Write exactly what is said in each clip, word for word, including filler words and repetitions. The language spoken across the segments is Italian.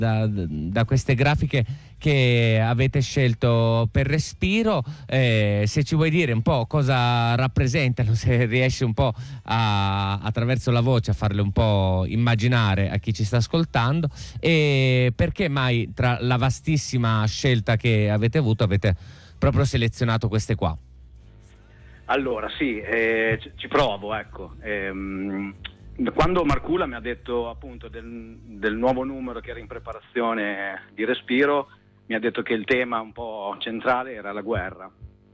Da, da queste grafiche che avete scelto per Respiro, eh, se ci vuoi dire un po' cosa rappresentano, se riesci un po' a, attraverso la voce a farle un po' immaginare a chi ci sta ascoltando, e perché mai tra la vastissima scelta che avete avuto avete proprio selezionato queste qua? Allora sì, eh, ci, ci provo, ecco. Ehm, Quando Marcula mi ha detto appunto del, del nuovo numero che era in preparazione di Respiro, mi ha detto che il tema un po' centrale era la guerra.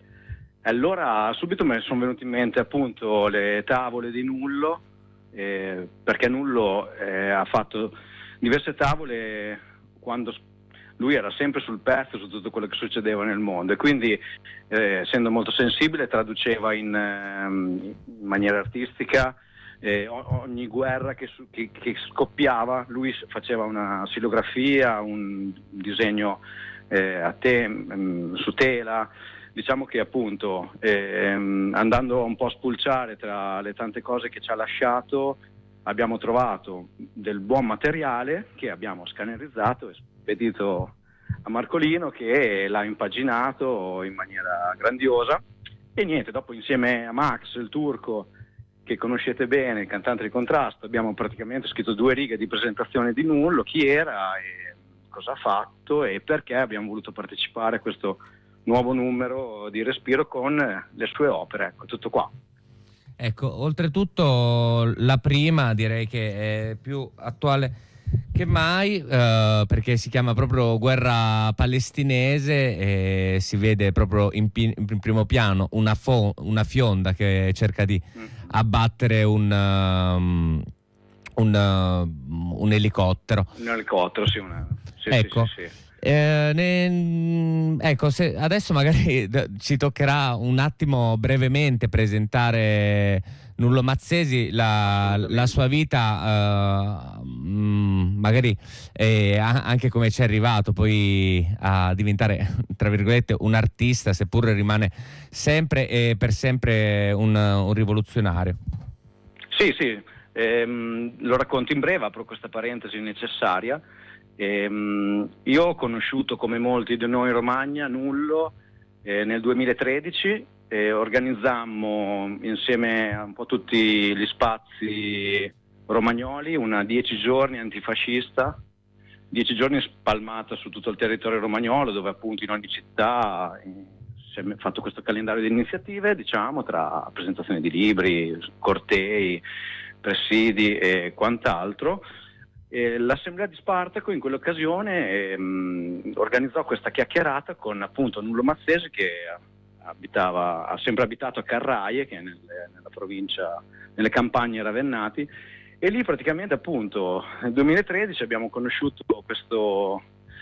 Allora subito mi sono venute in mente appunto le tavole di Nullo, eh, perché Nullo eh, ha fatto diverse tavole quando lui era sempre sul pezzo su tutto quello che succedeva nel mondo, e quindi eh, essendo molto sensibile traduceva in, eh, in maniera artistica Eh, ogni guerra che, che, che scoppiava. Lui faceva una silografia, un disegno eh, a te, mh, su tela. Diciamo che appunto ehm, andando un po' a spulciare tra le tante cose che ci ha lasciato, abbiamo trovato del buon materiale che abbiamo scannerizzato e spedito a Marcolino, che l'ha impaginato in maniera grandiosa. E niente, dopo insieme a Max, il turco, che conoscete bene, il cantante di Contrasto, abbiamo praticamente scritto due righe di presentazione di Nullo, chi era e cosa ha fatto e perché abbiamo voluto partecipare a questo nuovo numero di Respiro con le sue opere. Ecco, tutto qua. Ecco, oltretutto la prima direi che è più attuale che mai, eh, perché si chiama proprio Guerra palestinese e si vede proprio in, pi- in primo piano una, fo- una fionda che cerca di abbattere un, um, un, uh, un elicottero. Un elicottero, sì. Una... sì, ecco. sì, sì, sì. Eh, ne, ecco, se adesso magari ci toccherà un attimo brevemente presentare Nullo Mazzesi, la, la sua vita, uh, mh, magari eh, anche come ci è arrivato poi a diventare, tra virgolette, un artista, seppur rimane sempre e per sempre un, un rivoluzionario. Sì, sì, ehm, lo racconto in breve, apro questa parentesi necessaria. Ehm, io ho conosciuto, come molti di noi in Romagna, Nullo eh, nel duemilatredici. Eh, organizzammo insieme a un po' tutti gli spazi romagnoli una dieci giorni antifascista, dieci giorni spalmata su tutto il territorio romagnolo, dove appunto in ogni città eh, si è fatto questo calendario di iniziative, diciamo, tra presentazioni di libri, cortei, presidi e quant'altro. E l'Assemblea di Spartaco in quell'occasione ehm, organizzò questa chiacchierata con appunto Nullo Mazzesi, che abitava, ha sempre abitato a Carraie, che è nel, nella provincia, nelle campagne ravennati, e lì praticamente appunto nel duemilatredici abbiamo conosciuto questo,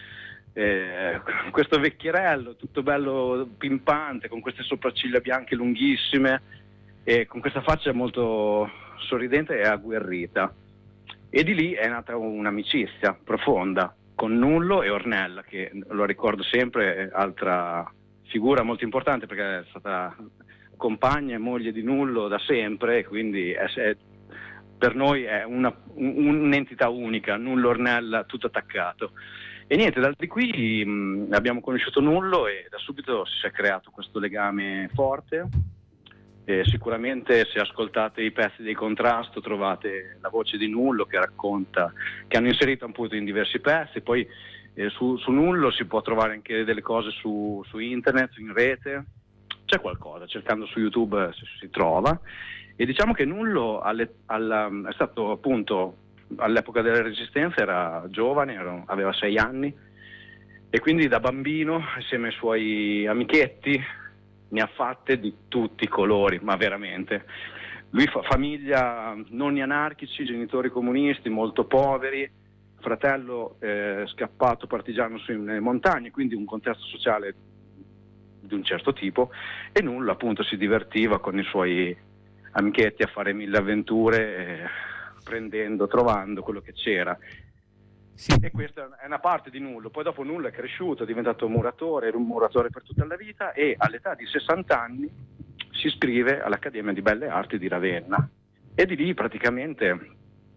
eh, questo vecchierello tutto bello pimpante, con queste sopracciglia bianche lunghissime e con questa faccia molto sorridente e agguerrita. E di lì è nata un'amicizia profonda con Nullo e Ornella, che lo ricordo sempre, altra figura molto importante perché è stata compagna e moglie di Nullo da sempre, e quindi è, è, per noi è una, un, un'entità unica, Nullo Ornella tutto attaccato. E niente, da di qui mh, abbiamo conosciuto Nullo e da subito si è creato questo legame forte. Eh, sicuramente se ascoltate i pezzi di Contrasto trovate la voce di Nullo che racconta, che hanno inserito appunto in diversi pezzi. Poi eh, su, su Nullo si può trovare anche delle cose su, su internet, in rete, c'è qualcosa, cercando su YouTube si, si trova. E diciamo che Nullo alle, alla, è stato appunto all'epoca della Resistenza, era giovane, era, aveva sei anni, e quindi da bambino insieme ai suoi amichetti ne ha fatte di tutti i colori, ma veramente. Lui fa famiglia, nonni anarchici, genitori comunisti molto poveri, fratello eh, scappato partigiano sulle montagne, quindi un contesto sociale di un certo tipo, e Nullo appunto si divertiva con i suoi amichetti a fare mille avventure, eh, prendendo, trovando quello che c'era. Sì. E questa è una parte di Nullo. Poi dopo Nullo è cresciuto, è diventato muratore, era un muratore per tutta la vita, e all'età di sessanta anni si iscrive all'Accademia di Belle Arti di Ravenna, e di lì praticamente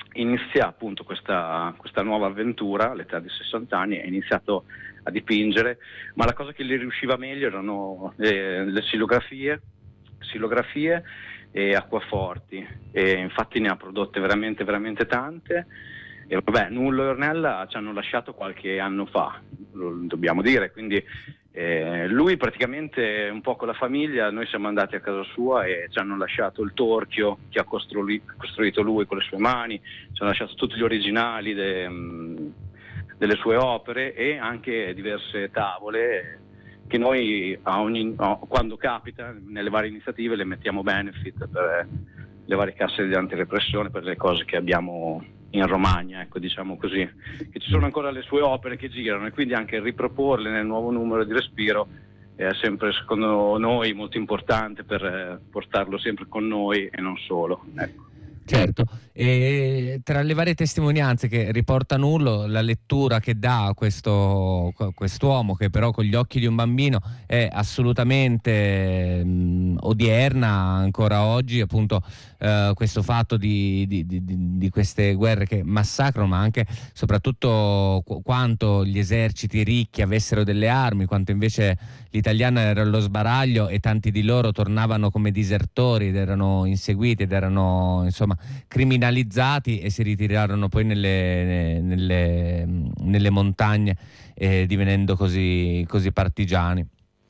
inizia appunto questa, questa nuova avventura all'età di sessanta anni, ha iniziato a dipingere, ma la cosa che gli riusciva meglio erano le, le silografie, silografie e acquaforti, e infatti ne ha prodotte veramente veramente tante. E vabbè, Nullo e Ornella ci hanno lasciato qualche anno fa, lo dobbiamo dire, quindi eh, lui praticamente un po' con la famiglia, noi siamo andati a casa sua e ci hanno lasciato il torchio che ha costrui- costruito lui con le sue mani, ci hanno lasciato tutti gli originali de, mh, delle sue opere e anche diverse tavole che noi a ogni, a, quando capita nelle varie iniziative le mettiamo benefit per le varie casse di antirepressione, per le cose che abbiamo in Romagna, ecco, diciamo così, che ci sono ancora le sue opere che girano, e quindi anche riproporle nel nuovo numero di Respiro è sempre, secondo noi, molto importante per eh, portarlo sempre con noi e non solo, ecco. Certo, e tra le varie testimonianze che riporta Nullo, la lettura che dà a questo, quest'uomo, che però con gli occhi di un bambino è assolutamente mh, odierna ancora oggi, appunto eh, questo fatto di, di, di, di queste guerre che massacrano, ma anche soprattutto qu- quanto gli eserciti ricchi avessero delle armi, quanto invece l'italiano era allo sbaraglio e tanti di loro tornavano come disertori ed erano inseguiti ed erano insomma criminalizzati e si ritirarono poi nelle, nelle, nelle montagne eh, divenendo così, così partigiani.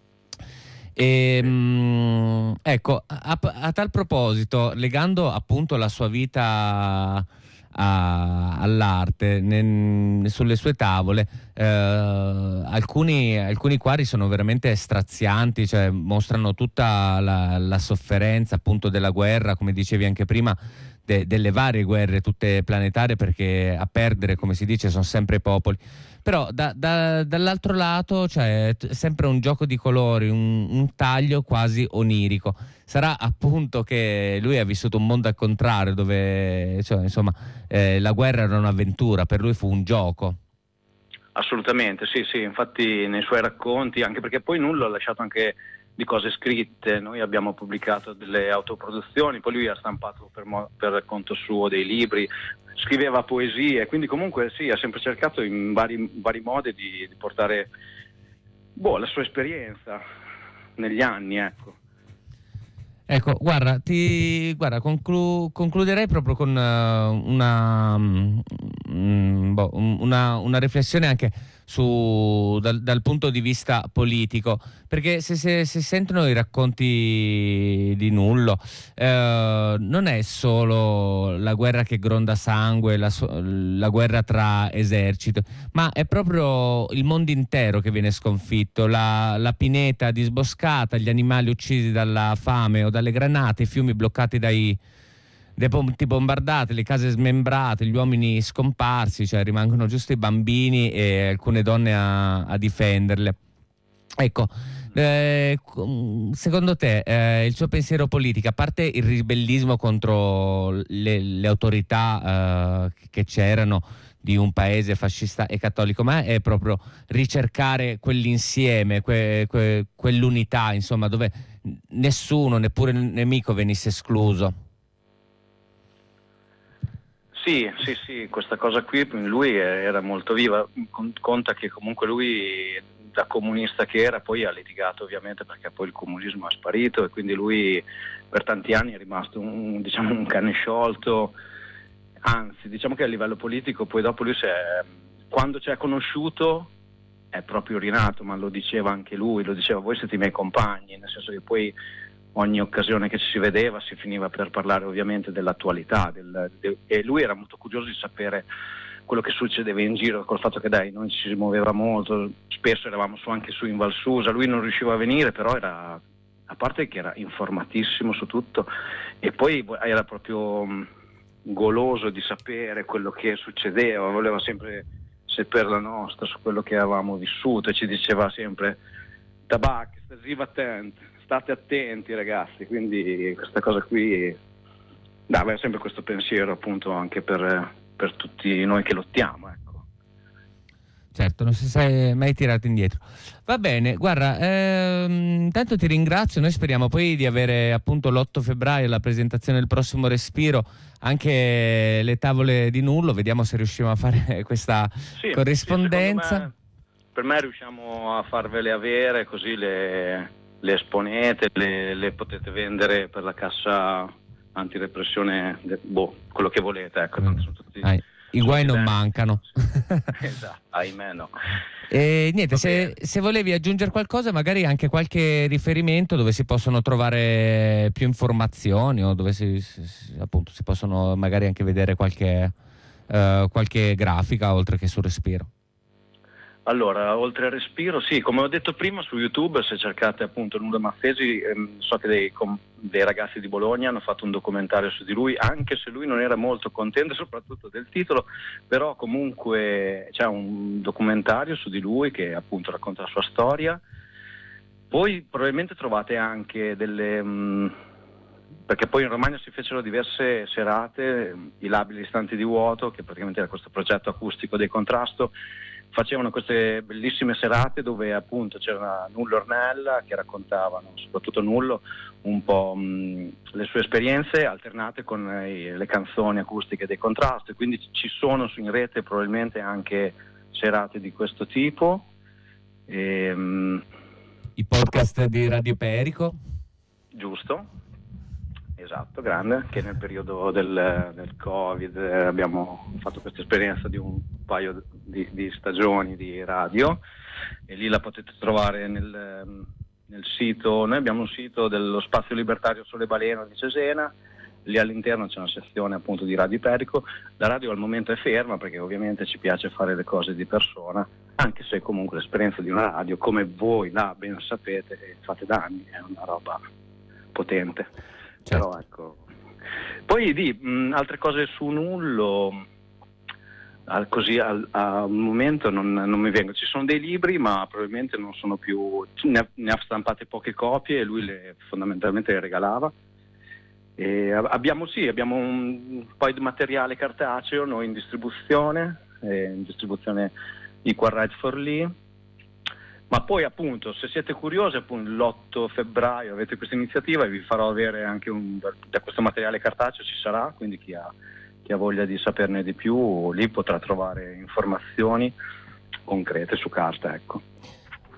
E, mh, ecco, a, a tal proposito, legando appunto la sua vita a, all'arte, ne, sulle sue tavole, eh, alcuni, alcuni quadri sono veramente strazianti, cioè mostrano tutta la, la sofferenza appunto della guerra, come dicevi anche prima, de, delle varie guerre tutte planetarie, perché a perdere, come si dice, sono sempre i popoli. Però da, da, dall'altro lato c'è t- sempre un gioco di colori, un, un taglio quasi onirico. Sarà appunto che lui ha vissuto un mondo al contrario, dove cioè, insomma eh, la guerra era un'avventura, per lui fu un gioco. Assolutamente, sì, sì, infatti nei suoi racconti, anche perché poi Nullo ha lasciato anche di cose scritte, noi abbiamo pubblicato delle autoproduzioni, poi lui ha stampato per, mo- per conto suo dei libri, scriveva poesie, quindi comunque sì, ha sempre cercato in vari, vari modi di, di portare boh, la sua esperienza negli anni, ecco. Ecco, guarda, ti, guarda conclu- concluderei proprio con uh, una, mm, boh, un- una, una riflessione anche su, dal, dal punto di vista politico, perché se, se, se sentono i racconti di Nullo, eh, non è solo la guerra che gronda sangue, la, so- la guerra tra eserciti, ma è proprio il mondo intero che viene sconfitto, la, la pineta disboscata, gli animali uccisi dalla fame o dalle granate, i fiumi bloccati dai, dai ponti bombardati, le case smembrate, gli uomini scomparsi, cioè rimangono giusto i bambini e alcune donne a, a difenderle. Ecco, eh, secondo te eh, il suo pensiero politico, a parte il ribellismo contro le, le autorità eh, che c'erano di un paese fascista e cattolico, ma è proprio ricercare quell'insieme, que, que, quell'unità, insomma, dove nessuno, neppure il nemico, venisse escluso? Sì, sì, sì, questa cosa qui in lui era molto viva, conta che comunque lui da comunista che era poi ha litigato ovviamente perché poi il comunismo è sparito e quindi lui per tanti anni è rimasto un, diciamo, un cane sciolto, anzi diciamo che a livello politico poi dopo lui si è, quando ci ha conosciuto è proprio rinato, ma lo diceva anche lui, lo diceva voi siete i miei compagni, nel senso che poi ogni occasione che ci si vedeva si finiva per parlare ovviamente dell'attualità del, de, e lui era molto curioso di sapere quello che succedeva in giro, col fatto che dai noi ci si muoveva molto, spesso eravamo su, anche su in Val Susa, lui non riusciva a venire, però era, a parte che era informatissimo su tutto e poi era proprio mh, goloso di sapere quello che succedeva, voleva sempre sapere la nostra su quello che avevamo vissuto e ci diceva sempre tabacco, state attenti, state attenti ragazzi, quindi questa cosa qui dava sempre questo pensiero appunto anche per, per tutti noi che lottiamo, ecco. certo, non si sei mai tirato indietro. Va bene, guarda, ehm, intanto ti ringrazio, noi speriamo poi di avere appunto l'otto febbraio la presentazione del prossimo Respiro, anche le tavole di Nullo, vediamo se riusciamo a fare questa Sì, corrispondenza. sì, me, per me riusciamo a farvele avere, così le, le esponete, le, le potete vendere per la cassa antirepressione, boh, quello che volete, ecco. Mm. Sono tutti, ah, I guai non bene. mancano. Esatto, ahimè no. E niente, se, se volevi aggiungere qualcosa, magari anche qualche riferimento dove si possono trovare più informazioni o dove si, si, appunto, si possono magari anche vedere qualche, uh, qualche grafica oltre che sul Respiro. Allora, oltre al Respiro, sì, come ho detto prima, su YouTube, se cercate appunto Nullo Mazzesi, ehm, so che dei, com, dei ragazzi di Bologna hanno fatto un documentario su di lui, anche se lui non era molto contento soprattutto del titolo, però comunque c'è un documentario su di lui che appunto racconta la sua storia. Poi probabilmente trovate anche delle... Mh, perché poi in Romagna si fecero diverse serate, i labili istanti di vuoto, che praticamente era questo progetto acustico del Contrasto, facevano queste bellissime serate dove appunto c'era Nullo Ornella che raccontavano, soprattutto Nullo, un po' mh, le sue esperienze alternate con eh, le canzoni acustiche dei Contrasto, quindi ci sono in rete probabilmente anche serate di questo tipo. E, mh, I podcast di Radio Perico. Giusto. Esatto, grande, che nel periodo del, del Covid abbiamo fatto questa esperienza di un paio di, di stagioni di radio e lì la potete trovare nel, nel sito, noi abbiamo un sito dello Spazio Libertario Sole Baleno di Cesena, lì all'interno c'è una sezione appunto di Radio Perico, la radio al momento è ferma perché ovviamente ci piace fare le cose di persona, anche se comunque l'esperienza di una radio, come voi là ben sapete, fate da anni, è una roba potente. Certo. Però ecco. Poi di mh, altre cose su Nullo, al, così al, al momento non, non mi vengono. Ci sono dei libri, ma probabilmente non sono più. Ne ha, ne ha stampate poche copie e lui le, fondamentalmente le regalava. E abbiamo sì, abbiamo un, un po' di materiale cartaceo noi in distribuzione, eh, in distribuzione Equal Rights for Lee. Ma poi appunto, se siete curiosi, appunto l'otto febbraio avete questa iniziativa e vi farò avere anche un, da questo materiale cartaceo ci sarà, quindi chi ha, chi ha voglia di saperne di più, lì potrà trovare informazioni concrete su carta, ecco.